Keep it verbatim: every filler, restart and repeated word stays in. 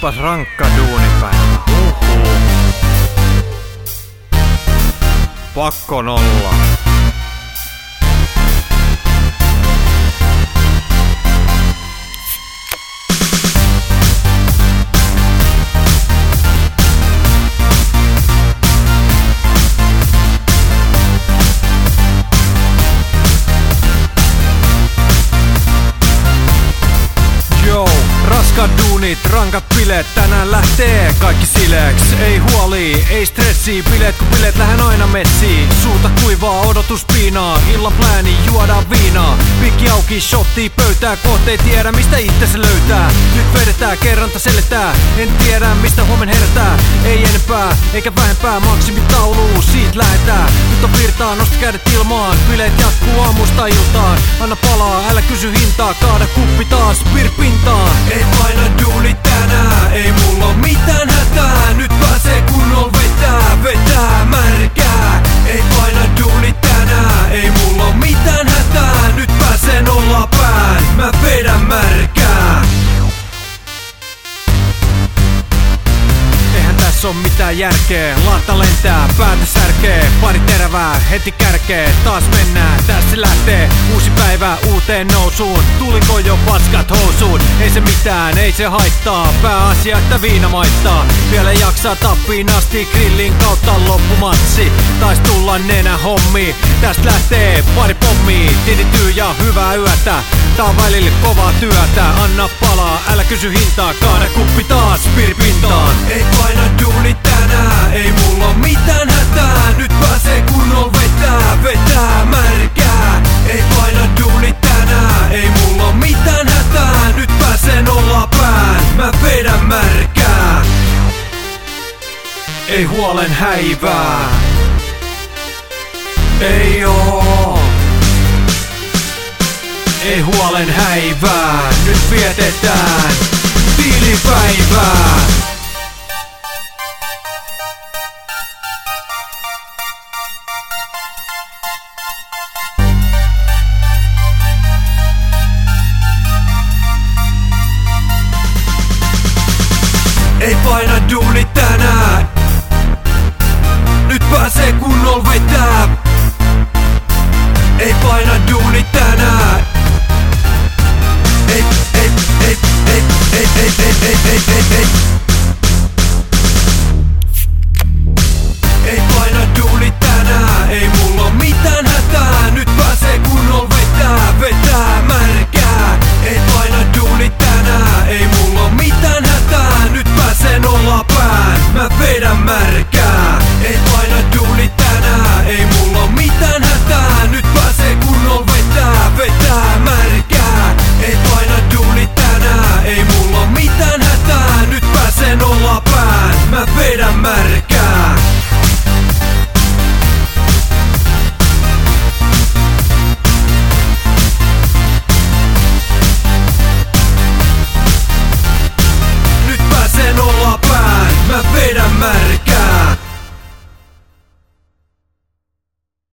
Olipas rankka duunipäivä. Uhu. Pakko nolla. Raskat duunit, rankat bileet, tänään lähtee kaikki sileeks. Ei huoli, ei stressi, bileet kun bileet lähden aina messiin. Suuta kuivaa, odotus piinaa, illan plääni, juodaan viinaa. Pikki auki, shotti pöytää, kohta ei tiedä mistä itse se löytää. Nyt vedetään, kerranta seletää, en tiedä mistä huomen herätää. Ei enempää, eikä vähempää, maksimitaulu, siitä lähetään. Nyt on virtaa, nosta kädet ilmaan, bileet jatkuu aamusta iltaan. Anna palaa, älä kysy hintaa, kaada kuppi taas, pirpintaan. Ei paina duunit tänään, ei mulla oo mitään hätää. Nyt pääsee kunnolla vetää, vetää märkää. Ei paina duunit tänään, ei mulla oo mitään hätää. Nyt pääsee nolla pään, mä vedän märkää. Eihän tässä oo mitään järkeä, laatta lentää, päätä särkee. Pari terävää, heti kärkee, taas mennään, tässä lähtee. Uusi päivä uuteen nousuun, tuliko jo paskat housuun? Ei se mitään, ei se haittaa, pääasia että viina maittaa. Vielä jaksaa tappiin asti, grillin kautta loppumatsi. Tais tulla nenä hommi, tästä lähtee pari pommia. Tinityy ja hyvää yötä, tää on välillä kovaa työtä. Anna palaa, älä kysy hintaa, kaada kuppi taas pirpintaan. Ei paina duunit tänään, ei mulla oo mitään hätää. Nyt pääsee kunnolla vetää, vetää märkää. Ei paina duunit tänään, ei mulla oo mitään hätää. Nyt pääsee nolla pään, mä vedän märkää. Ei huolen häivää, ei oo. Ei huolen häivää, nyt vietetään tilipäivää. Ei paina duunit tänään, nyt pääsee kunnolla vetää.